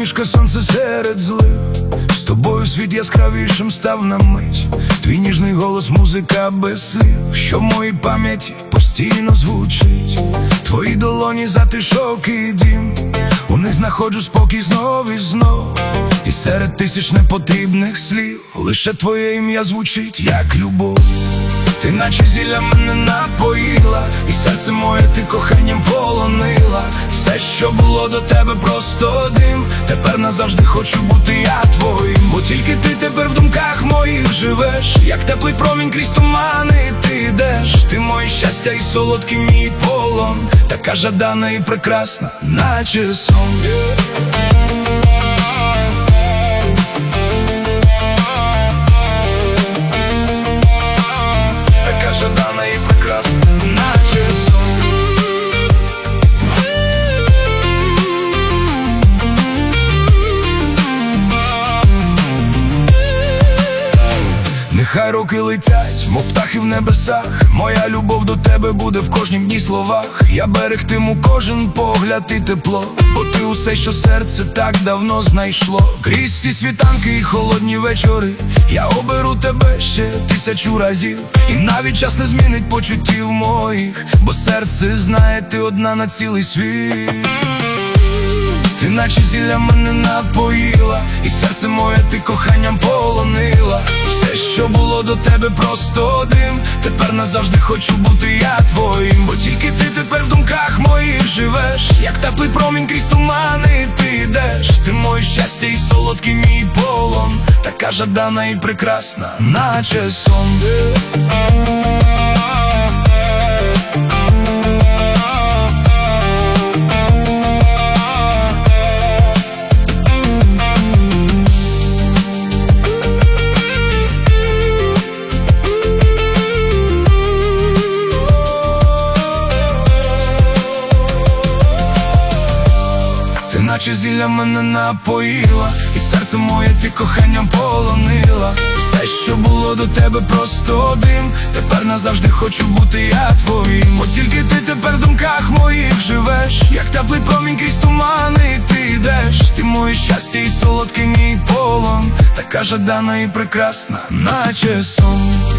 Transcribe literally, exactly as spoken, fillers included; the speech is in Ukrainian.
посмішка, сонце серед злив. З тобою світ яскравішим став на мить. Твій ніжний голос, музика без слів, що в моїй пам'яті постійно звучить. Твої долоні, затишок і дім, у них знаходжу спокій знов і знов. І серед тисяч непотрібних слів лише твоє ім'я звучить, як любов. Ти наче зілля мене напоїла, і серце моє ти коханням полонила. Все, що було до тебе, просто дим. Тепер назавжди хочу бути я твоїм. Бо тільки ти тепер в думках моїх живеш, як теплий промінь крізь тумани ти йдеш. Ти моє щастя і солодкий мій полон, така жадана і прекрасна, наче сон. Жадана і прекрасна, наче сон. Нехай роки летять, мов птахи в небесах. Моя любов до тебе буде в кожнім дні словах. Я берегтиму кожен погляд і тепло, бо ти усе, що серце так давно знайшло. Крізь ці світанки і холодні вечори я оберу тебе ще тисячу разів. І навіть час не змінить почуттів моїх, бо серце знає, ти одна на цілий світ. Ти наче зілля мене напоїла, і серце моє ти коханням полонила. Все, що було до тебе, просто дим. Тепер назавжди хочу бути я твоїм. Бо тільки ти тепер в думках моїх живеш, як теплий промінь крізь тумани ти йдеш. Ти моє щастя і солодкий мій полон, така жадана і прекрасна, наче сон. Наче зілля мене напоїла, і серце моє ти коханням полонила. Все, що було до тебе, просто дим. Тепер назавжди хочу бути я твоїм. Бо тільки ти тепер в думках моїх живеш, як теплий промінь крізь тумани ти йдеш. Ти моє щастя і солодкий мій полон, така жадана і прекрасна, наче сон.